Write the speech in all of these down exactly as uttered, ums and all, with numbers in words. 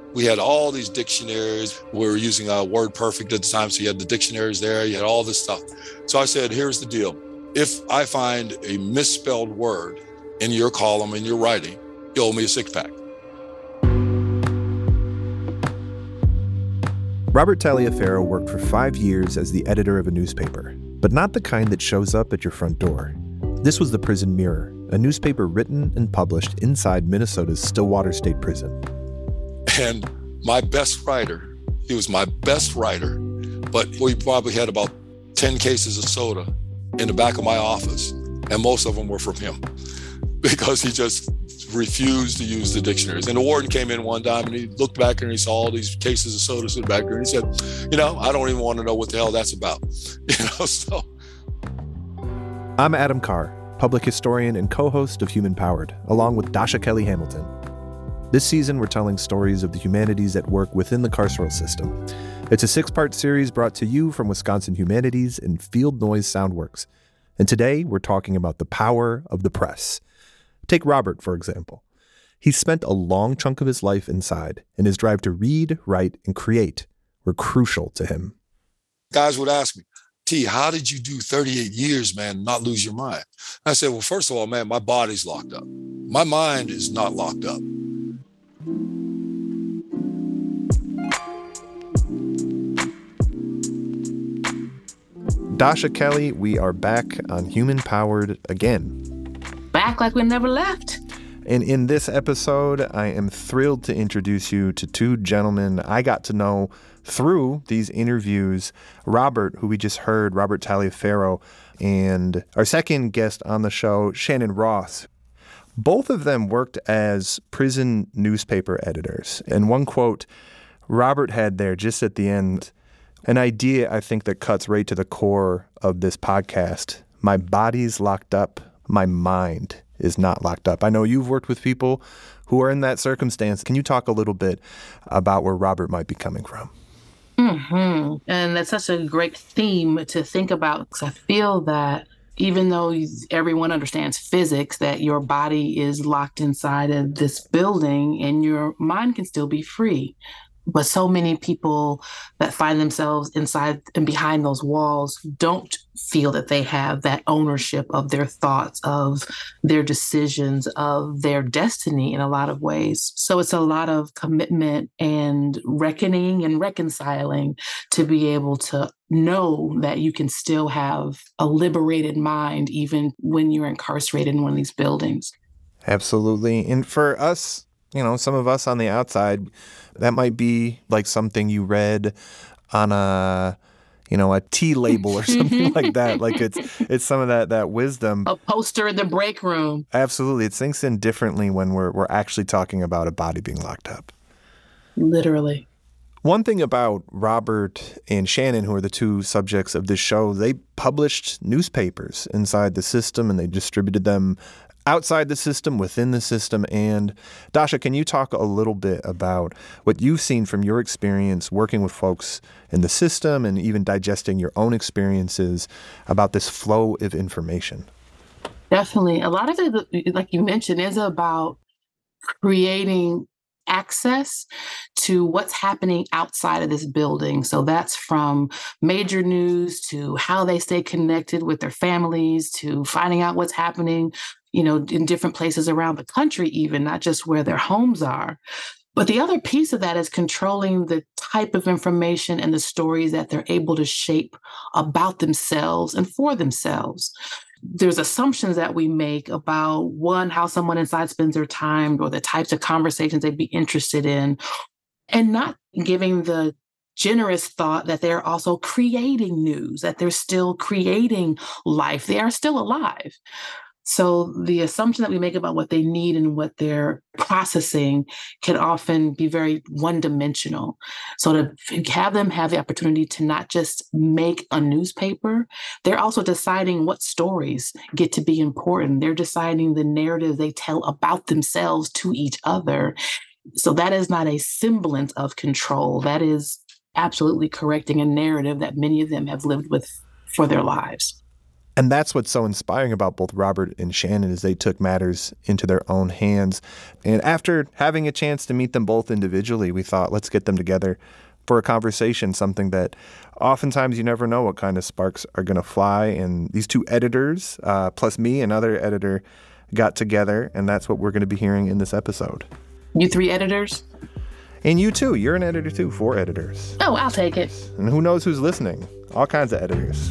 We had all these dictionaries. We were using uh, WordPerfect at the time, so you had the dictionaries there, you had all this stuff. So I said, here's the deal. If I find a misspelled word in your column, in your writing, you owe me a six-pack. Robert Taliaferro worked for five years as the editor of a newspaper, but not the kind that shows up at your front door. This was the Prison Mirror, a newspaper written and published inside Minnesota's Stillwater State Prison. And my best writer, he was my best writer, but we probably had about ten cases of soda in the back of my office, and most of them were from him because he just refused to use the dictionaries. And the warden came in one time and he looked back and he saw all these cases of sodas in the back there, and he said, you know, I don't even want to know what the hell that's about. You know, so. I'm Adam Carr, public historian and co-host of Human Powered, along with Dasha Kelly Hamilton. This season, we're telling stories of the humanities at work within the carceral system. It's a six-part series brought to you from Wisconsin Humanities and Field Noise Soundworks. And today, we're talking about the power of the press. Take Robert, for example. He spent a long chunk of his life inside, and his drive to read, write, and create were crucial to him. Guys would ask me, T, how did you do thirty-eight years, man, and not lose your mind? I said, well, first of all, man, my body's locked up. My mind is not locked up. Dasha Kelly, we are back on Human Powered again. Back like we never left. And in this episode, I am thrilled to introduce you to two gentlemen I got to know through these interviews. Robert, who we just heard, Robert Taliaferro, and our second guest on the show, Shannon Ross. Both of them worked as prison newspaper editors. And one quote Robert had there just at the end, an idea I think that cuts right to the core of this podcast. My body's locked up. My mind is not locked up. I know you've worked with people who are in that circumstance. Can you talk a little bit about where Robert might be coming from? Mm-hmm. And that's such a great theme to think about, because I feel that even though everyone understands physics, that your body is locked inside of this building and your mind can still be free. But so many people that find themselves inside and behind those walls don't feel that they have that ownership of their thoughts, of their decisions, of their destiny in a lot of ways. So it's a lot of commitment and reckoning and reconciling to be able to know that you can still have a liberated mind even when you're incarcerated in one of these buildings. Absolutely. And for us, you know, some of us on the outside, that might be like something you read on a, you know, a tea label or something like that. Like it's it's some of that that wisdom. A poster in the break room. Absolutely. It sinks in differently when we're we're actually talking about a body being locked up. Literally. One thing about Robert and Shannon, who are the two subjects of this show, they published newspapers inside the system and they distributed them outside the system, within the system. And Dasha, can you talk a little bit about what you've seen from your experience working with folks in the system and even digesting your own experiences about this flow of information? Definitely. A lot of it, like you mentioned, is about creating access to what's happening outside of this building. So that's from major news to how they stay connected with their families, to finding out what's happening, you know, in different places around the country, even not just where their homes are. But the other piece of that is controlling the type of information and the stories that they're able to shape about themselves and for themselves. There's assumptions that we make about, one, how someone inside spends their time or the types of conversations they'd be interested in, and not giving the generous thought that they're also creating news, that they're still creating life. They are still alive. So the assumption that we make about what they need and what they're processing can often be very one-dimensional. So to have them have the opportunity to not just make a newspaper, they're also deciding what stories get to be important. They're deciding the narrative they tell about themselves to each other. So that is not a semblance of control. That is absolutely correcting a narrative that many of them have lived with for their lives. And that's what's so inspiring about both Robert and Shannon is they took matters into their own hands. And after having a chance to meet them both individually, we thought, let's get them together for a conversation, something that oftentimes you never know what kind of sparks are going to fly. And these two editors, uh, plus me, another editor, got together, and that's what we're going to be hearing in this episode. You three editors? And you too. You're an editor too. Four editors. Oh, I'll take it. And who knows who's listening? All kinds of editors.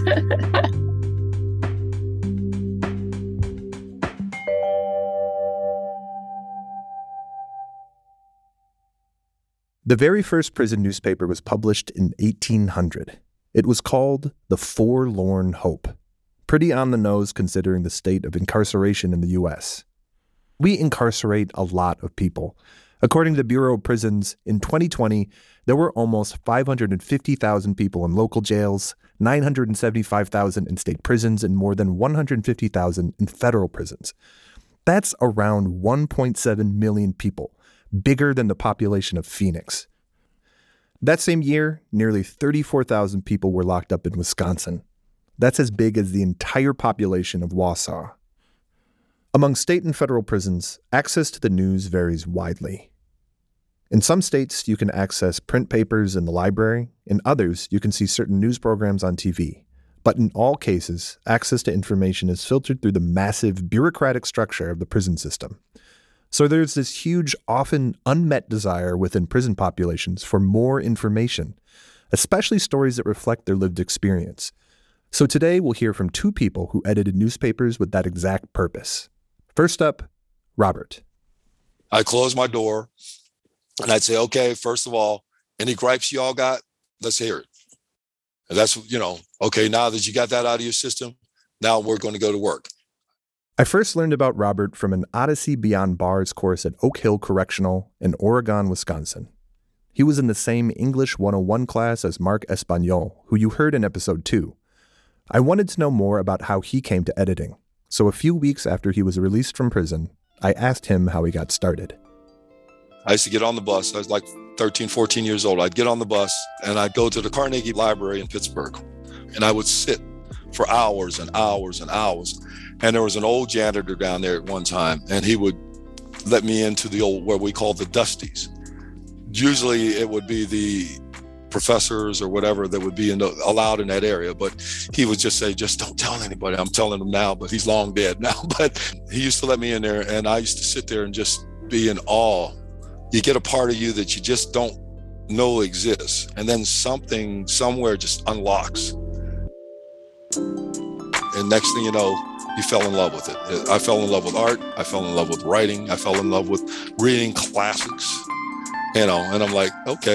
The very first prison newspaper was published in eighteen hundred. It was called The Forlorn Hope. Pretty on the nose considering the state of incarceration in the U S. We incarcerate a lot of people. According to the Bureau of Prisons, in twenty twenty, there were almost five hundred fifty thousand people in local jails, nine hundred seventy-five thousand in state prisons, and more than one hundred fifty thousand in federal prisons. That's around one point seven million people, bigger than the population of Phoenix. That same year, nearly thirty-four thousand people were locked up in Wisconsin. That's as big as the entire population of Wausau. Among state and federal prisons, access to the news varies widely. In some states, you can access print papers in the library. In others, you can see certain news programs on T V. But in all cases, access to information is filtered through the massive bureaucratic structure of the prison system. So there's this huge, often unmet desire within prison populations for more information, especially stories that reflect their lived experience. So today we'll hear from two people who edited newspapers with that exact purpose. First up, Robert. I close my door and I'd say, okay, first of all, any gripes y'all got, let's hear it. And that's, you know, okay, now that you got that out of your system, now we're going to go to work. I first learned about Robert from an Odyssey Beyond Bars course at Oak Hill Correctional in Oregon, Wisconsin. He was in the same English one oh one class as Mark Espanol, who you heard in episode two. I wanted to know more about how he came to editing, so a few weeks after he was released from prison, I asked him how he got started. I used to get on the bus. I was like thirteen, fourteen years old. I'd get on the bus and I'd go to the Carnegie Library in Pittsburgh, and I would sit for hours and hours and hours. And there was an old janitor down there at one time, and he would let me into the old, what we call the Dusties. Usually it would be the professors or whatever that would be in the, allowed in that area, but he would just say, just don't tell anybody. I'm telling him now, but he's long dead now. But he used to let me in there, and I used to sit there and just be in awe. You get a part of you that you just don't know exists, and then something somewhere just unlocks. And next thing you know, you fell in love with it. I fell in love with art. I fell in love with writing. I fell in love with reading classics, you know, and I'm like, okay.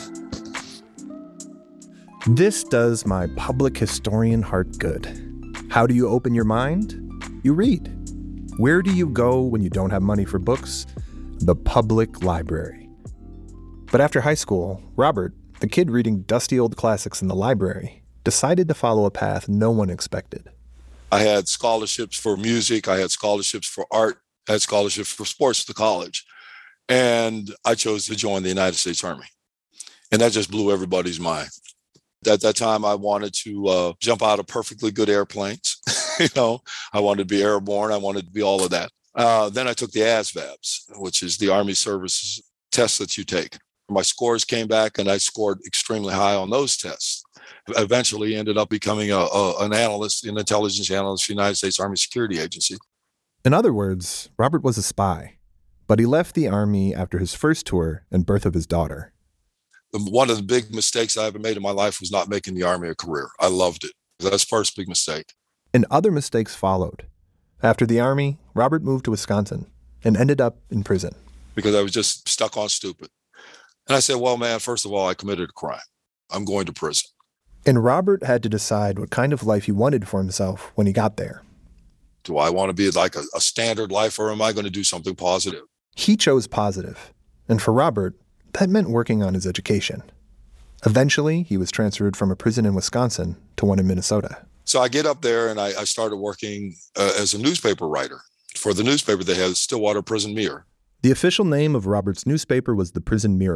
This does my public historian heart good. How do you open your mind? You read. Where do you go when you don't have money for books? The public library. But after high school, Robert, the kid reading dusty old classics in the library, decided to follow a path no one expected. I had scholarships for music. I had scholarships for art. I had scholarships for sports at the college. And I chose to join the United States Army. And that just blew everybody's mind. At that time, I wanted to uh, jump out of perfectly good airplanes. you know, I wanted to be airborne. I wanted to be all of that. Uh, then I took the A S V A Bs, which is the Army Services test that you take. My scores came back, and I scored extremely high on those tests. Eventually ended up becoming a, a, an analyst, an intelligence analyst for the United States Army Security Agency. In other words, Robert was a spy, but he left the Army after his first tour and birth of his daughter. One of the big mistakes I ever made in my life was not making the Army a career. I loved it. That's the first big mistake. And other mistakes followed. After the Army, Robert moved to Wisconsin and ended up in prison. Because I was just stuck on stupid. And I said, well, man, first of all, I committed a crime. I'm going to prison. And Robert had to decide what kind of life he wanted for himself when he got there. Do I want to be like a, a standard life, or am I going to do something positive? He chose positive. And for Robert, that meant working on his education. Eventually, he was transferred from a prison in Wisconsin to one in Minnesota. So I get up there and I, I started working uh, as a newspaper writer for the newspaper that has Stillwater Prison Mirror. The official name of Robert's newspaper was the Prison Mirror,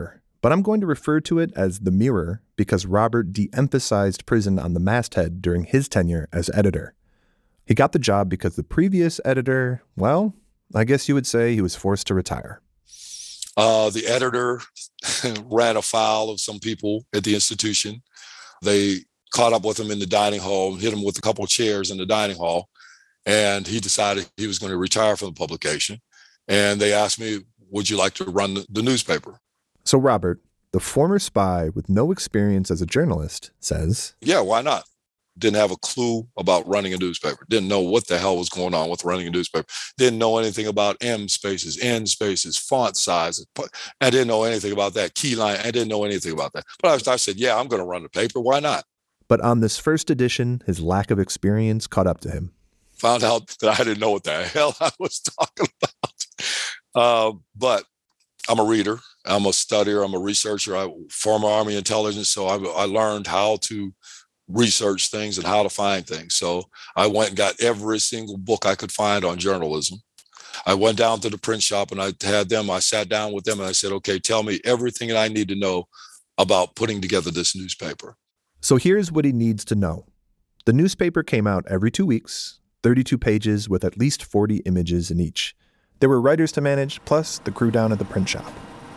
But I'm going to refer to it as the Mirror because Robert de-emphasized prison on the masthead during his tenure as editor. He got the job because the previous editor, well, I guess you would say he was forced to retire. Uh, the editor ran afoul of some people at the institution. They caught up with him in the dining hall, hit him with a couple of chairs in the dining hall, and he decided he was going to retire from the publication. And they asked me, would you like to run the, the newspaper? So Robert, the former spy with no experience as a journalist, says, yeah, why not? Didn't have a clue about running a newspaper. Didn't know what the hell was going on with running a newspaper. Didn't know anything about M spaces, N spaces, font size. I didn't know anything about that. Key line, I didn't know anything about that. But I, I said, yeah, I'm going to run the paper. Why not? But on this first edition, his lack of experience caught up to him. Found out that I didn't know what the hell I was talking about. Uh, but I'm a reader. I'm a studier. I'm a researcher. I former Army intelligence. So I, I learned how to research things and how to find things. So I went and got every single book I could find on journalism. I went down to the print shop and I had them, I sat down with them and I said, okay, tell me everything that I need to know about putting together this newspaper. So here's what he needs to know. The newspaper came out every two weeks, thirty-two pages with at least forty images in each. There were writers to manage, plus the crew down at the print shop.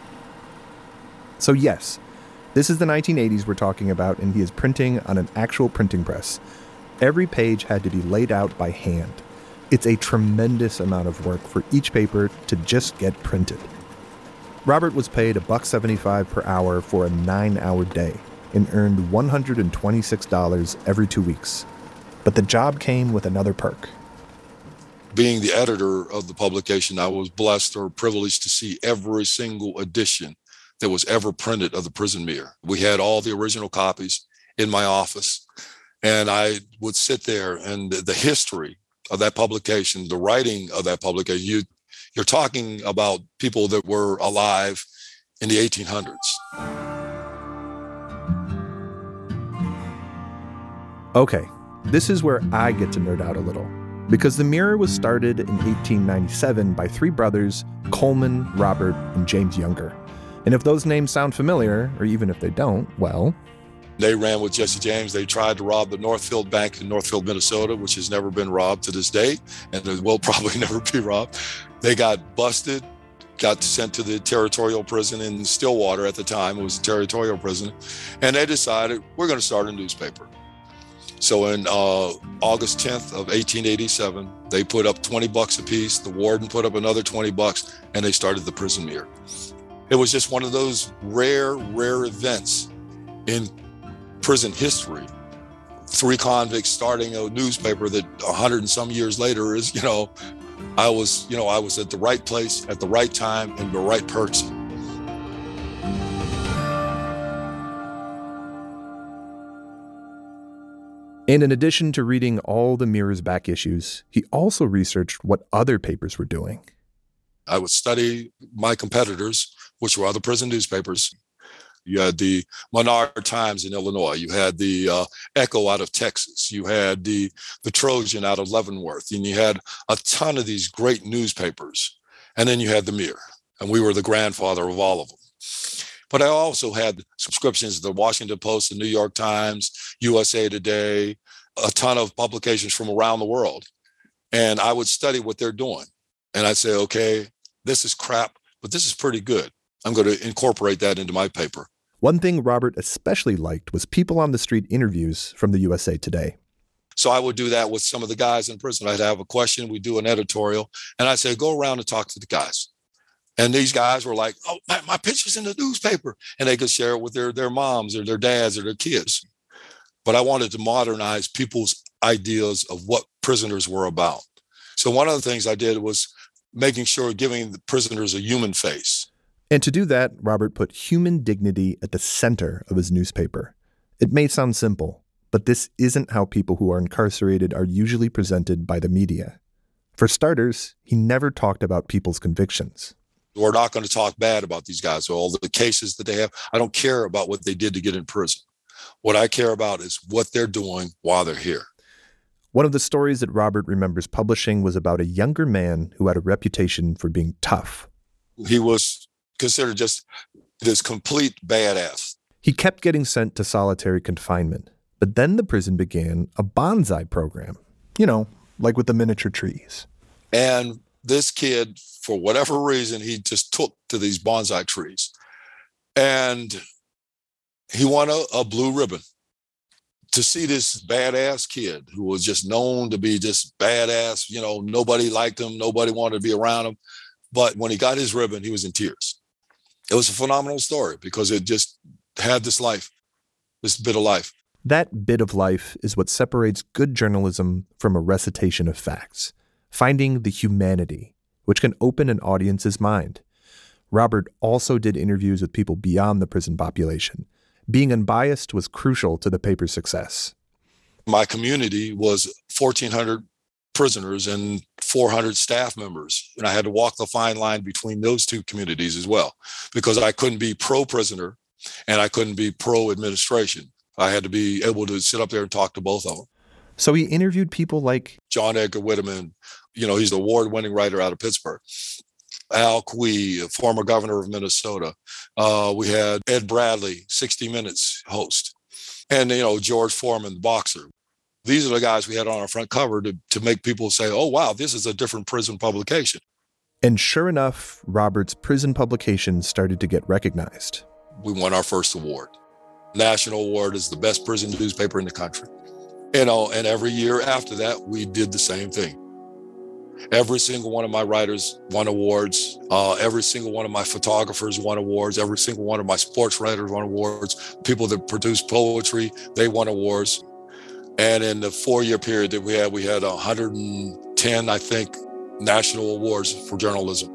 So yes, this is the nineteen eighties we're talking about, and he is printing on an actual printing press. Every page had to be laid out by hand. It's a tremendous amount of work for each paper to just get printed. Robert was paid a buck seventy-five per hour for a nine-hour day and earned one hundred twenty-six dollars every two weeks. But the job came with another perk. Being the editor of the publication, I was blessed or privileged to see every single edition that was ever printed of the Prison Mirror. We had all the original copies in my office, and I would sit there and the, the history of that publication, the writing of that publication, you, you're talking about people that were alive in the eighteen hundreds. Okay, this is where I get to nerd out a little, because the Mirror was started in eighteen ninety-seven by three brothers, Coleman, Robert, and James Younger. And if those names sound familiar, or even if they don't, well... They ran with Jesse James. They tried to rob the Northfield Bank in Northfield, Minnesota, which has never been robbed to this day, and it will probably never be robbed. They got busted, got sent to the territorial prison in Stillwater at the time. It was a territorial prison. And they decided, we're going to start a newspaper. So in uh, August tenth of eighteen eighty-seven, they put up twenty bucks a piece. The warden put up another twenty bucks, and they started the Prison Mirror. It was just one of those rare, rare events in prison history. Three convicts starting a newspaper that a hundred and some years later is, you know, I was, you know, I was at the right place at the right time and the right person. And in addition to reading all the Mirror's back issues, he also researched what other papers were doing. I would study my competitors, which were other prison newspapers. You had the Menard Times in Illinois. You had the uh, Echo out of Texas. You had the, the Trojan out of Leavenworth. And you had a ton of these great newspapers. And then you had the Mirror. And we were the grandfather of all of them. But I also had subscriptions to the Washington Post, the New York Times, U S A Today, a ton of publications from around the world. And I would study what they're doing. And I'd say, okay, this is crap, but this is pretty good. I'm going to incorporate that into my paper. One thing Robert especially liked was people on the street interviews from the U S A Today. So I would do that with some of the guys in prison. I'd have a question, we'd do an editorial, and I'd say, go around and talk to the guys. And these guys were like, oh, my, my picture's in the newspaper. And they could share it with their, their moms or their dads or their kids. But I wanted to modernize people's ideas of what prisoners were about. So one of the things I did was making sure giving the prisoners a human face. And to do that, Robert put human dignity at the center of his newspaper. It may sound simple, but this isn't how people who are incarcerated are usually presented by the media. For starters, he never talked about people's convictions. We're not going to talk bad about these guys or all the cases that they have. I don't care about what they did to get in prison. What I care about is what they're doing while they're here. One of the stories that Robert remembers publishing was about a younger man who had a reputation for being tough. He was considered just this complete badass. He kept getting sent to solitary confinement, but then the prison began a bonsai program, you know, like with the miniature trees. And this kid, for whatever reason, he just took to these bonsai trees. And he won a, a blue ribbon. To see this badass kid who was just known to be just badass, you know, nobody liked him, nobody wanted to be around him. But when he got his ribbon, he was in tears. It was a phenomenal story because it just had this life, this bit of life. That bit of life is what separates good journalism from a recitation of facts, finding the humanity, which can open an audience's mind. Robert also did interviews with people beyond the prison population. Being unbiased was crucial to the paper's success. My community was fourteen hundred prisoners and four hundred staff members. And I had to walk the fine line between those two communities as well, because I couldn't be pro-prisoner and I couldn't be pro-administration. I had to be able to sit up there and talk to both of them. So he interviewed people like John Edgar Whitman. You know, he's the award-winning writer out of Pittsburgh. Al Quie, former governor of Minnesota. Uh, we had Ed Bradley, sixty minutes host. And, you know, George Foreman, the boxer. These are the guys we had on our front cover to, to make people say, oh, wow, this is a different prison publication. And sure enough, Robert's prison publication started to get recognized. We won our first award. National award is the best prison newspaper in the country. You know, and every year after that, we did the same thing. Every single one of my writers won awards. Uh, every single one of my photographers won awards. Every single one of my sports writers won awards. People that produce poetry, they won awards. And in the four-year period that we had, we had one hundred ten, I think, national awards for journalism.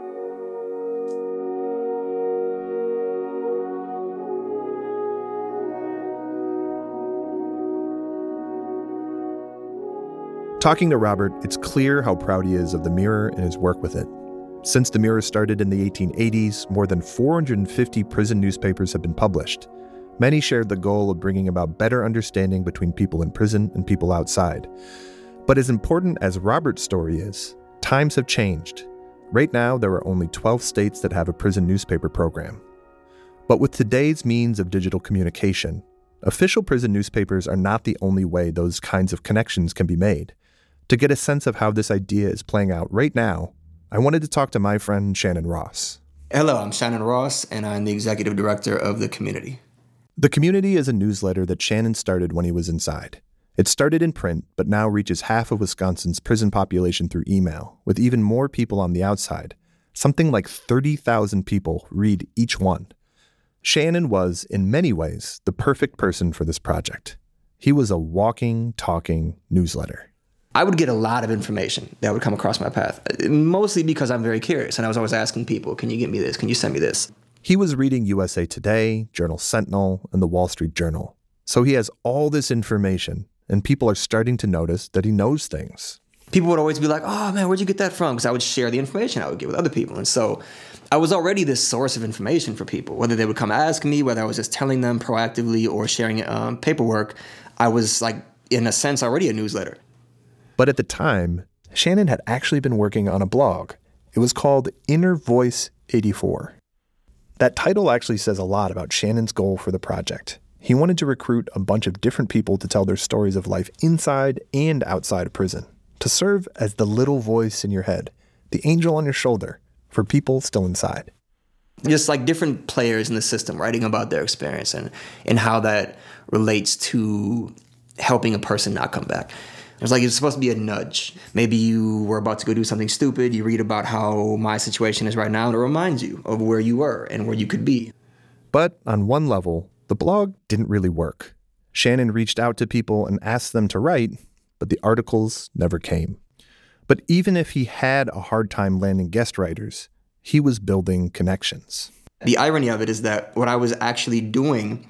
Talking to Robert, it's clear how proud he is of the Mirror and his work with it. Since the Mirror started in the eighteen eighties, more than four hundred fifty prison newspapers have been published. Many shared the goal of bringing about better understanding between people in prison and people outside. But as important as Robert's story is, times have changed. Right now, there are only twelve states that have a prison newspaper program. But with today's means of digital communication, official prison newspapers are not the only way those kinds of connections can be made. To get a sense of how this idea is playing out right now, I wanted to talk to my friend Shannon Ross. Hello, I'm Shannon Ross, and I'm the executive director of The Community. The Community is a newsletter that Shannon started when he was inside. It started in print, but now reaches half of Wisconsin's prison population through email, with even more people on the outside. Something like thirty thousand people read each one. Shannon was, in many ways, the perfect person for this project. He was a walking, talking newsletter. I would get a lot of information that would come across my path, mostly because I'm very curious, and I was always asking people, can you get me this? Can you send me this? He was reading U S A Today, Journal Sentinel, and the Wall Street Journal. So he has all this information, and people are starting to notice that he knows things. People would always be like, oh, man, where'd you get that from? Because I would share the information I would get with other people. And so I was already this source of information for people, whether they would come ask me, whether I was just telling them proactively or sharing um, paperwork. I was, like, in a sense, already a newsletter. But at the time, Shannon had actually been working on a blog. It was called Inner Voice eighty-four. That title actually says a lot about Shannon's goal for the project. He wanted to recruit a bunch of different people to tell their stories of life inside and outside of prison, to serve as the little voice in your head, the angel on your shoulder, for people still inside. Just like different players in the system writing about their experience and, and how that relates to helping a person not come back. It's like it's supposed to be a nudge. Maybe you were about to go do something stupid. You read about how my situation is right now, and it reminds you of where you were and where you could be. But on one level, the blog didn't really work. Shannon reached out to people and asked them to write, but the articles never came. But even if he had a hard time landing guest writers, he was building connections. The irony of it is that what I was actually doing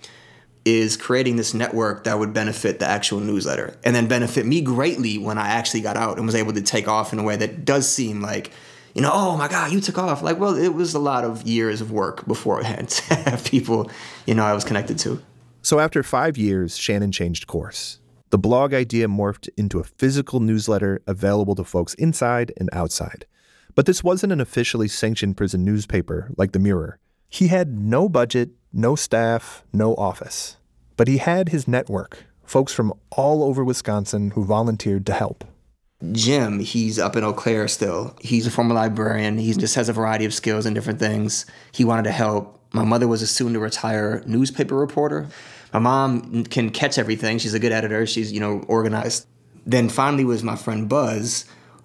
is creating this network that would benefit the actual newsletter and then benefit me greatly when I actually got out and was able to take off in a way that does seem like, you know, oh my God, you took off. Like, well, it was a lot of years of work beforehand to have people, you know, I was connected to. So after five years, Shannon changed course. The blog idea morphed into a physical newsletter available to folks inside and outside. But this wasn't an officially sanctioned prison newspaper like The Mirror. He had no budget, no staff, no office. But he had his network, folks from all over Wisconsin who volunteered to help. Jim, he's up in Eau Claire still. He's a former librarian. He just has a variety of skills and different things. He wanted to help. My mother was a soon-to-retire newspaper reporter. My mom can catch everything. She's a good editor. She's, you know, organized. Then finally was my friend Buzz,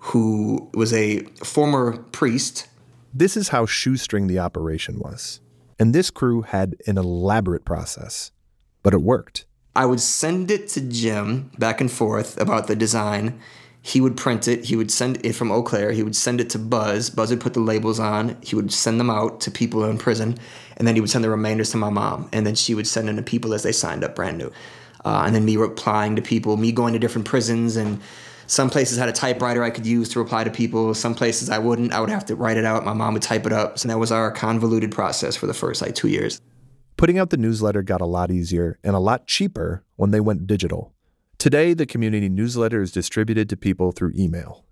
who was a former priest. This is how shoestring the operation was. And this crew had an elaborate process. But it worked. I would send it to Jim back and forth about the design. He would print it. He would send it from Eau Claire. He would send it to Buzz. Buzz would put the labels on. He would send them out to people in prison. And then he would send the remainders to my mom. And then she would send them to people as they signed up brand new. Uh, and then me replying to people, me going to different prisons. And some places had a typewriter I could use to reply to people. Some places I wouldn't. I would have to write it out. My mom would type it up. So that was our convoluted process for the first like two years. Putting out the newsletter got a lot easier and a lot cheaper when they went digital. Today, the community newsletter is distributed to people through email.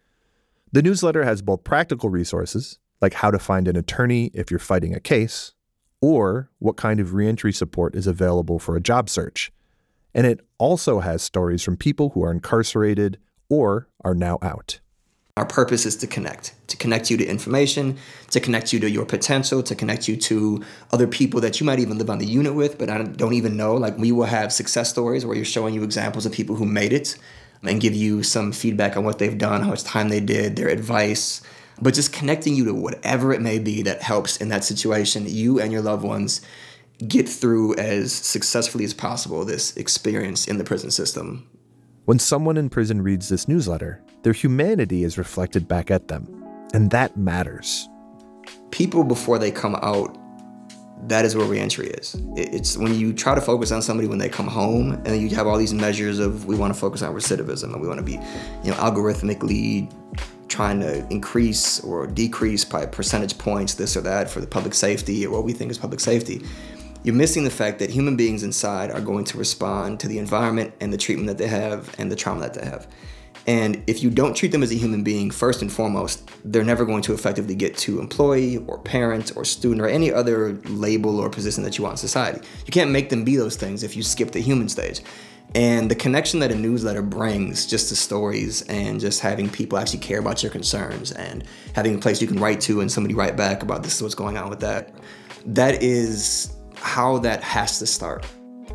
The newsletter has both practical resources, like how to find an attorney if you're fighting a case, or what kind of reentry support is available for a job search. And it also has stories from people who are incarcerated or are now out. Our purpose is to connect, to connect you to information, to connect you to your potential, to connect you to other people that you might even live on the unit with, but I don't even know. Like, we will have success stories where you're showing you examples of people who made it and give you some feedback on what they've done, how much time they did, their advice, but just connecting you to whatever it may be that helps in that situation, you and your loved ones get through as successfully as possible this experience in the prison system. When someone in prison reads this newsletter, their humanity is reflected back at them, and that matters. People, before they come out, that is where reentry is. It's when you try to focus on somebody when they come home, and you have all these measures of, we want to focus on recidivism, and we want to be, you know, algorithmically trying to increase or decrease by percentage points, this or that, for the public safety, or what we think is public safety. You're missing the fact that human beings inside are going to respond to the environment and the treatment that they have and the trauma that they have. And if you don't treat them as a human being, first and foremost, they're never going to effectively get to employee or parent or student or any other label or position that you want in society. You can't make them be those things if you skip the human stage. And the connection that a newsletter brings, just to stories and just having people actually care about your concerns and having a place you can write to and somebody write back about this is what's going on with that, that is how that has to start.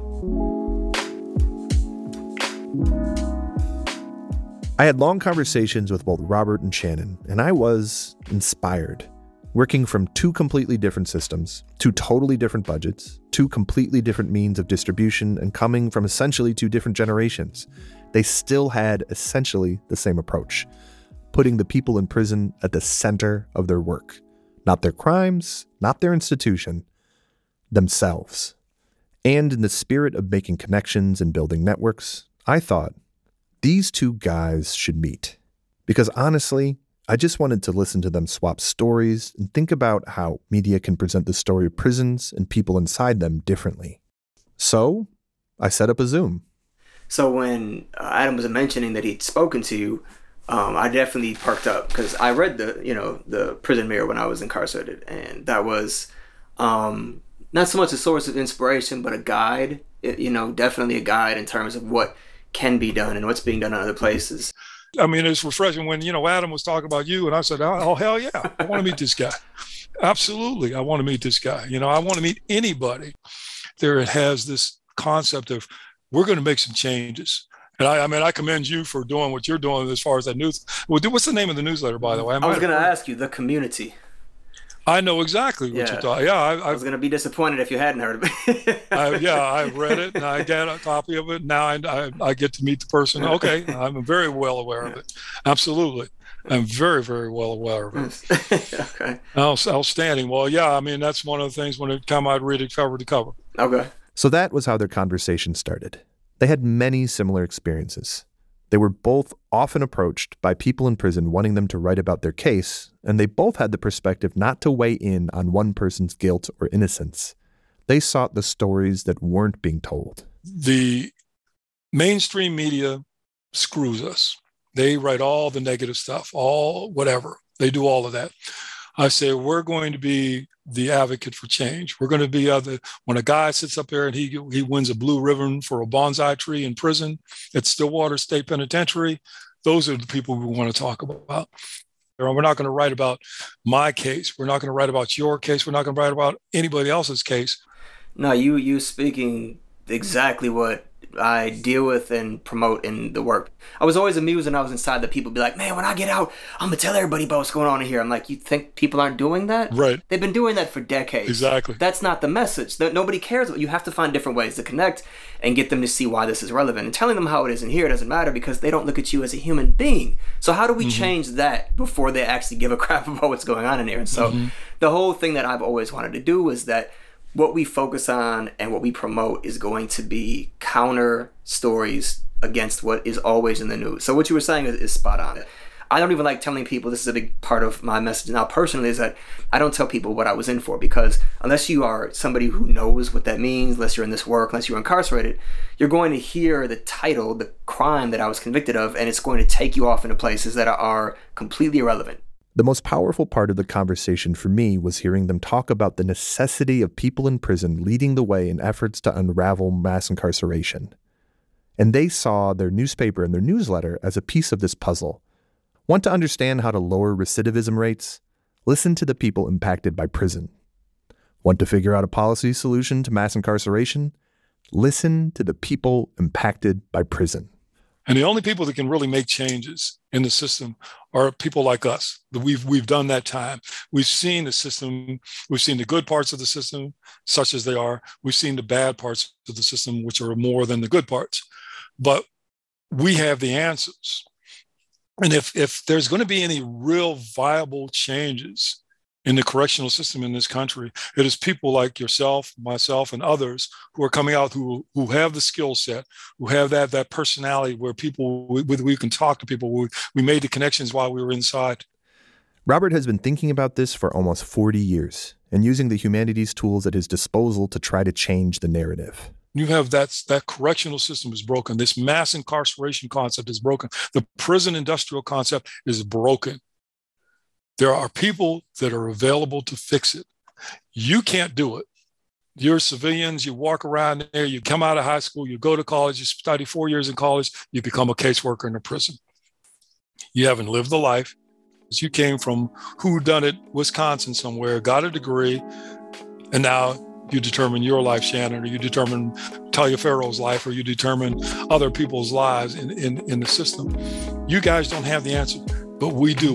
I had long conversations with both Robert and Shannon, and I was inspired. Working from two completely different systems, two totally different budgets, two completely different means of distribution, and coming from essentially two different generations, they still had essentially the same approach, putting the people in prison at the center of their work. Not their crimes, not their institution, themselves. And in the spirit of making connections and building networks, I thought, these two guys should meet. Because honestly, I just wanted to listen to them swap stories and think about how media can present the story of prisons and people inside them differently. So I set up a Zoom. So when uh, Adam was mentioning that he'd spoken to you, um, I definitely perked up because I read the, you know, the Prison Mirror when I was incarcerated, and that was um, not so much a source of inspiration, but a guide. It, you know, definitely a guide in terms of what can be done and what's being done in other places. I mean, it's refreshing when, you know, Adam was talking about you and I said, oh, hell yeah, I want to meet this guy. Absolutely. I want to meet this guy. You know, I want to meet anybody there that has this concept of we're going to make some changes. And I, I mean, I commend you for doing what you're doing as far as that news. Well, what's the name of the newsletter, by the way? I, I was going to ask you, The Community. I know exactly what yeah. you're talking. Yeah, I, I, I was going to be disappointed if you hadn't heard of it. I, yeah, I read it and I got a copy of it. Now I, I, I get to meet the person. Okay, I'm very well aware of it. Absolutely. I'm very, very well aware of it. Okay. Outstanding. Well, yeah, I mean, that's one of the things when it come, I'd read it cover to cover. Okay. So that was how their conversation started. They had many similar experiences. They were both often approached by people in prison wanting them to write about their case, and they both had the perspective not to weigh in on one person's guilt or innocence. They sought the stories that weren't being told. The mainstream media screws us. They write all the negative stuff, all whatever. They do all of that. I say, we're going to be the advocate for change. We're going to be other. When a guy sits up there and he he wins a blue ribbon for a bonsai tree in prison at Stillwater State Penitentiary, those are the people we want to talk about. We're not going to write about my case. We're not going to write about your case. We're not going to write about anybody else's case. No, you you speaking exactly what I deal with and promote in the work. I was always amused when I was inside that people be like, man, when I get out, I'm going to tell everybody about what's going on in here. I'm like, you think people aren't doing that? Right. They've been doing that for decades. Exactly. That's not the message. Nobody cares. You have to find different ways to connect and get them to see why this is relevant. And telling them how it is in here doesn't matter because they don't look at you as a human being. So how do we mm-hmm. change that before they actually give a crap about what's going on in here? And so mm-hmm. the whole thing that I've always wanted to do is that what we focus on and what we promote is going to be counter stories against what is always in the news. So what you were saying is, is spot on. I don't even like telling people, this is a big part of my message now personally, is that I don't tell people what I was in for, because unless you are somebody who knows what that means, unless you're in this work, unless you're incarcerated, you're going to hear the title, the crime that I was convicted of, and it's going to take you off into places that are completely irrelevant. The most powerful part of the conversation for me was hearing them talk about the necessity of people in prison leading the way in efforts to unravel mass incarceration. And they saw their newspaper and their newsletter as a piece of this puzzle. Want to understand how to lower recidivism rates? Listen to the people impacted by prison. Want to figure out a policy solution to mass incarceration? Listen to the people impacted by prison. And the only people that can really make changes in the system are people like us. We've we've done that time. We've seen the system. We've seen the good parts of the system, such as they are. We've seen the bad parts of the system, which are more than the good parts. But we have the answers. And if if there's going to be any real viable changes in the correctional system in this country, it is people like yourself, myself, and others who are coming out who who have the skill set, who have that that personality where people, we, we can talk to people. We, we made the connections while we were inside. Robert has been thinking about this for almost forty years and using the humanities tools at his disposal to try to change the narrative. You have that, that correctional system is broken. This mass incarceration concept is broken. The prison industrial concept is broken. There are people that are available to fix it. You can't do it. You're civilians, you walk around there, you come out of high school, you go to college, you study four years in college, you become a caseworker in a prison. You haven't lived the life. You came from whodunit, Wisconsin somewhere, got a degree, and now you determine your life, Shannon, or you determine Taliaferro's life, or you determine other people's lives in, in, in the system. You guys don't have the answer, but we do.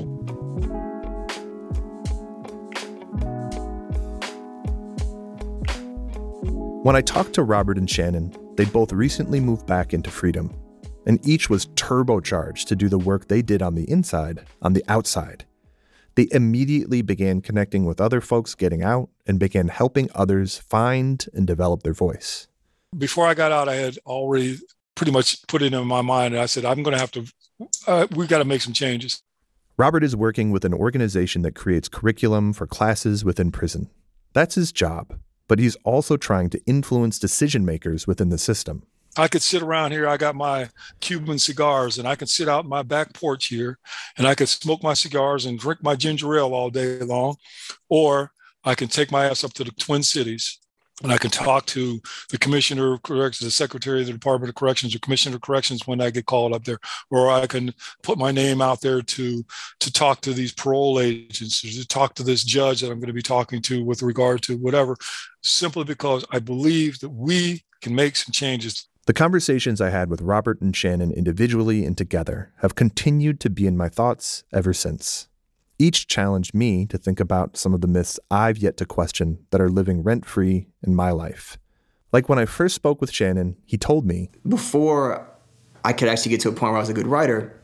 When I talked to Robert and Shannon, they'd both recently moved back into freedom, and each was turbocharged to do the work they did on the inside, on the outside. They immediately began connecting with other folks getting out and began helping others find and develop their voice. Before I got out, I had already pretty much put it in my mind, and I said, I'm going to have to, uh, we've got to make some changes. Robert is working with an organization that creates curriculum for classes within prison. That's his job, but he's also trying to influence decision makers within the system. I could sit around here. I got my Cuban cigars, and I can sit out in my back porch here, and I could smoke my cigars and drink my ginger ale all day long. Or I can take my ass up to the Twin Cities, and I can talk to the commissioner of corrections, the secretary of the Department of Corrections, or commissioner of corrections when I get called up there. Or I can put my name out there to, to talk to these parole agents, or to talk to this judge that I'm going to be talking to with regard to whatever, simply because I believe that we can make some changes. The conversations I had with Robert and Shannon individually and together have continued to be in my thoughts ever since. Each challenged me to think about some of the myths I've yet to question that are living rent-free in my life. Like when I first spoke with Shannon, he told me, before I could actually get to a point where I was a good writer,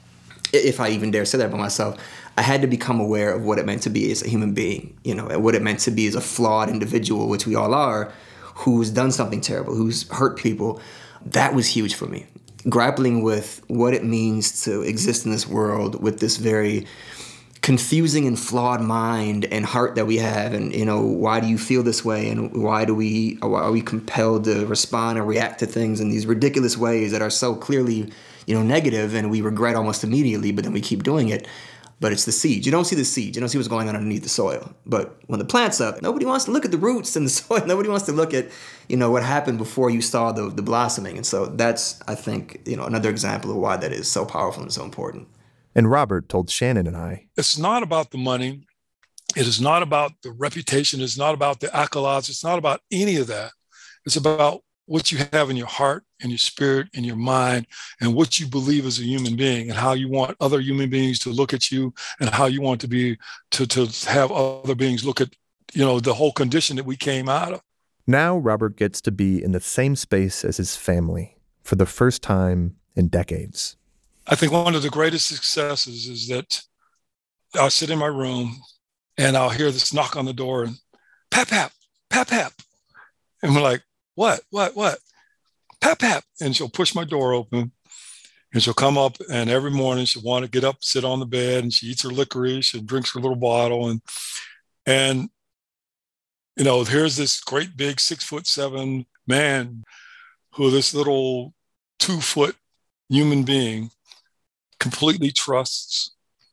if I even dare say that by myself, I had to become aware of what it meant to be as a human being, you know, what it meant to be as a flawed individual, which we all are, who's done something terrible, who's hurt people. That was huge for me. Grappling with what it means to exist in this world with this very confusing and flawed mind and heart that we have, and, you know, why do you feel this way, and why do we, why are we compelled to respond and react to things in these ridiculous ways that are so clearly, you know, negative, and we regret almost immediately, but then we keep doing it. but it's the seeds. You don't see the seeds. You don't see what's going on underneath the soil. But when the plant's up, nobody wants to look at the roots and the soil. Nobody wants to look at, you know, what happened before you saw the, the blossoming. And so that's, I think, you know, another example of why that is so powerful and so important. And Robert told Shannon and I, it's not about the money. It is not about the reputation. It's not about the accolades. It's not about any of that. It's about what you have in your heart and your spirit and your mind and what you believe as a human being and how you want other human beings to look at you and how you want to be, to, to have other beings look at, you know, the whole condition that we came out of. Now Robert gets to be in the same space as his family for the first time in decades. I think one of the greatest successes is that I'll sit in my room and I'll hear this knock on the door and pap, pap, pap, pap. And we're like, what, what, what? Pap, pap. And she'll push my door open and she'll come up, and every morning she'll want to get up, sit on the bed, and she eats her licorice and drinks her little bottle. And, and, you know, here's this great big six foot seven man who this little two foot human being completely trusts.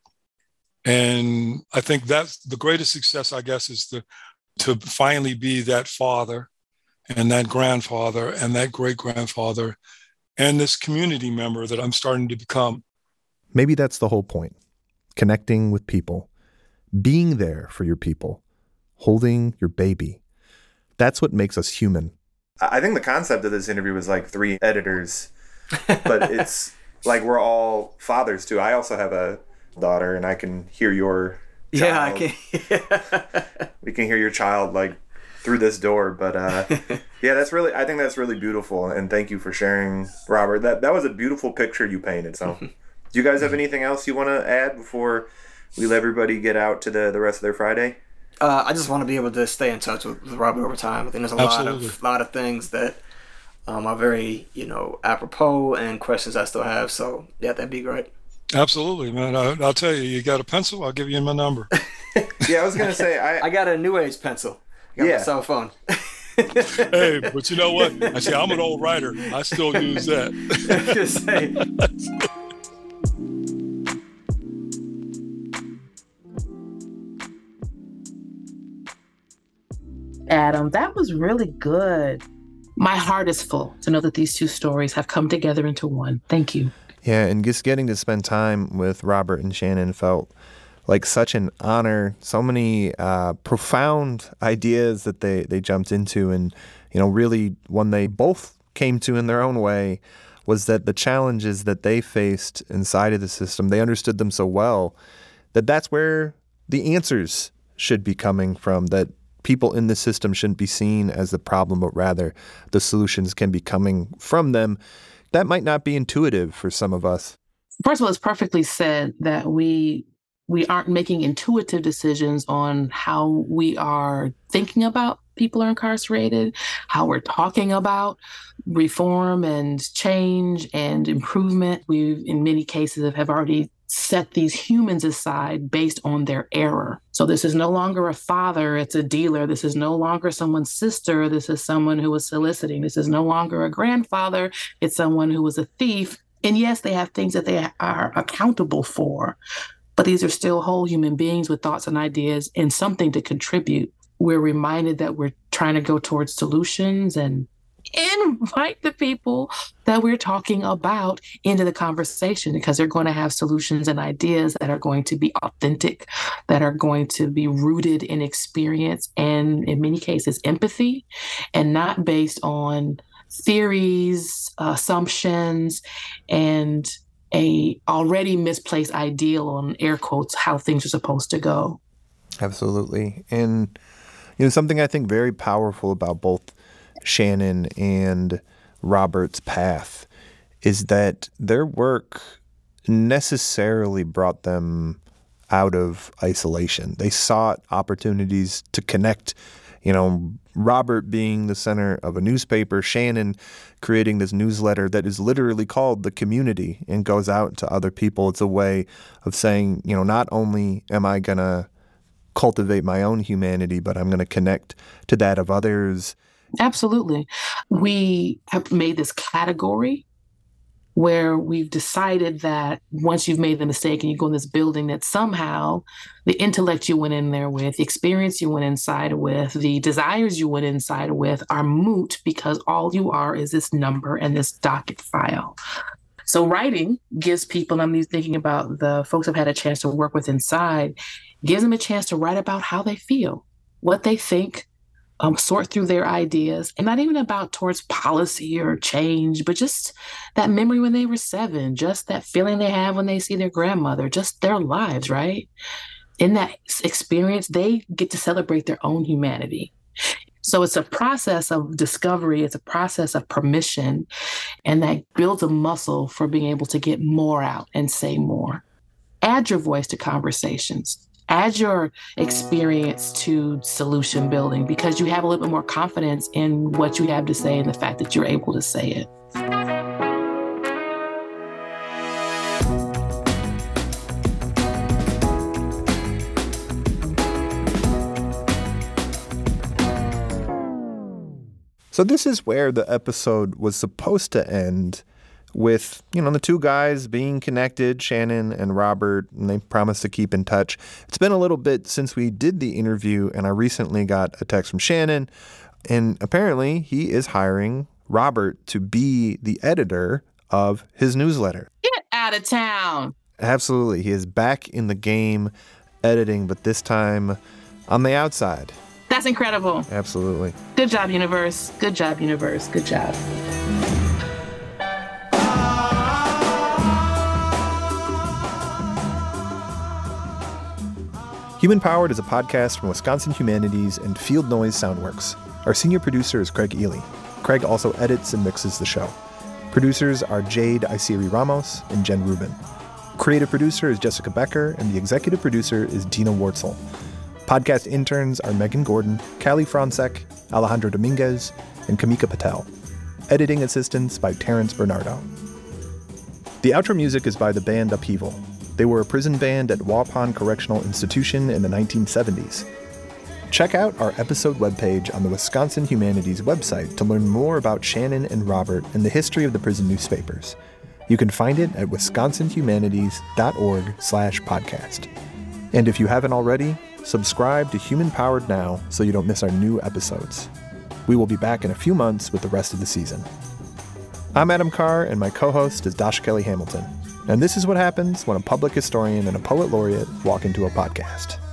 And I think that's the greatest success, I guess, is to, to finally be that father and that grandfather and that great-grandfather and this community member that I'm starting to become. Maybe that's the whole point. Connecting with people, being there for your people, holding your baby. That's what makes us human. I think the concept of this interview was like three editors, but it's like we're all fathers too. I also have a daughter, and I can hear your child. Yeah, I can. We can hear your child like through this door, but uh, yeah, that's really, I think that's really beautiful, and thank you for sharing, Robert. That that was a beautiful picture you painted. So, do you guys have anything else you want to add before we let everybody get out to the, the rest of their Friday? Uh, I just want to be able to stay in touch with, with Robert over time. I think there's a Absolutely. lot of lot of things that um, are very, you know, apropos and questions I still have. So yeah, that'd be great. Absolutely, man. I, I'll tell you, you got a pencil? I'll give you my number. Yeah, I was going to say, I, I got a new age pencil. I got Yeah. my cell phone. Hey, but you know what? I say I'm an old writer. I still use that. Just say. Adam, that was really good. My heart is full to know that these two stories have come together into one. Thank you. Yeah, and just getting to spend time with Robert and Shannon felt like such an honor. So many uh, profound ideas that they, they jumped into, and, you know, really one they both came to in their own way was that the challenges that they faced inside of the system, they understood them so well that that's where the answers should be coming from, that people in the system shouldn't be seen as the problem, but rather the solutions can be coming from them. That might not be intuitive for some of us. First of all, it's perfectly said that we we aren't making intuitive decisions on how we are thinking about people who are incarcerated, how we're talking about reform and change and improvement. We, in many cases, have already set these humans aside based on their error. So this is no longer a father, it's a dealer. This is no longer someone's sister, this is someone who was soliciting. This is no longer a grandfather, it's someone who was a thief. And yes, they have things that they are accountable for, but these are still whole human beings with thoughts and ideas and something to contribute. We're reminded that we're trying to go towards solutions and invite the people that we're talking about into the conversation, because they're going to have solutions and ideas that are going to be authentic, that are going to be rooted in experience and, in many cases, empathy, and not based on theories, assumptions, and a already misplaced ideal, on air quotes, how things are supposed to go. Absolutely. And, you know, something I think very powerful about both Shannon and Robert's path is that their work necessarily brought them out of isolation. They sought opportunities to connect, you know, Robert being the center of a newspaper, Shannon creating this newsletter that is literally called The Community and goes out to other people. It's a way of saying, you know, not only am I going to cultivate my own humanity, but I'm going to connect to that of others. Absolutely. We have made this category where we've decided that once you've made the mistake and you go in this building, that somehow the intellect you went in there with, the experience you went inside with, the desires you went inside with are moot because all you are is this number and this docket file. So writing gives people, and I'm thinking about the folks I've had a chance to work with inside, gives them a chance to write about how they feel, what they think, Um, sort through their ideas, and not even about towards policy or change, but just that memory when they were seven, just that feeling they have when they see their grandmother, just their lives, right? In that experience, they get to celebrate their own humanity. So it's a process of discovery, it's a process of permission, and that builds a muscle for being able to get more out and say more. Add your voice to conversations. Add your experience to solution building because you have a little bit more confidence in what you have to say and the fact that you're able to say it. So this is where the episode was supposed to end, with, you know, the two guys being connected, Shannon and Robert, and they promised to keep in touch. It's been a little bit since we did the interview, and I recently got a text from Shannon, and apparently he is hiring Robert to be the editor of his newsletter. Get out of town. Absolutely. He is back in the game editing, but this time on the outside. That's incredible. Absolutely. Good job, universe. Good job, universe. Good job. Human Powered is a podcast from Wisconsin Humanities and Field Noise Soundworks. Our senior producer is Craig Ely. Craig also edits and mixes the show. Producers are Jade Isiri Ramos and Jen Rubin. Creative producer is Jessica Becker, and the executive producer is Dina Wartzel. Podcast interns are Megan Gordon, Callie Fronsek, Alejandro Dominguez, and Kamika Patel. Editing assistance by Terrence Bernardo. The outro music is by the band Upheaval. They were a prison band at Waupun Correctional Institution in the nineteen seventies. Check out our episode webpage on the Wisconsin Humanities website to learn more about Shannon and Robert and the history of the prison newspapers. You can find it at wisconsinhumanities.org slash podcast. And if you haven't already, subscribe to Human Powered now so you don't miss our new episodes. We will be back in a few months with the rest of the season. I'm Adam Carr, and my co-host is Dasha Kelly Hamilton. And this is what happens when a public historian and a poet laureate walk into a podcast.